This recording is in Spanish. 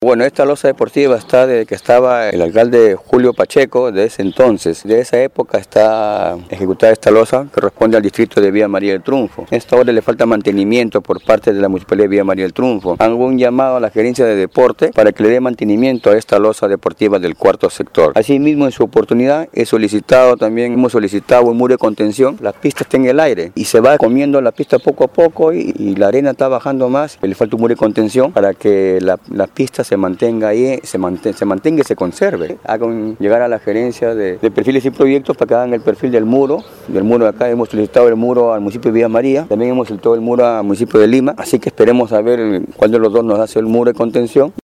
Bueno, esta losa deportiva está desde que estaba el alcalde Julio Pacheco, de ese entonces. De esa época está ejecutada esta losa que corresponde al distrito de Villa María del Triunfo. En esta hora le falta mantenimiento por parte de la Municipalidad de Villa María del Triunfo. Hago un llamado a la gerencia de deporte para que le dé mantenimiento a esta losa deportiva del cuarto sector. Asimismo, en su oportunidad, hemos solicitado un muro de contención. La pista está en el aire y se va comiendo la pista poco a poco y la arena está bajando más. Le falta un muro de contención para que la pista se mantenga ahí, se mantenga y se conserve. Hagan llegar a la gerencia de perfiles y proyectos para que hagan el perfil del muro de acá. Hemos solicitado el muro al municipio de Villa María, también hemos solicitado el muro al municipio de Lima, así que esperemos a ver cuál de los dos nos hace el muro de contención.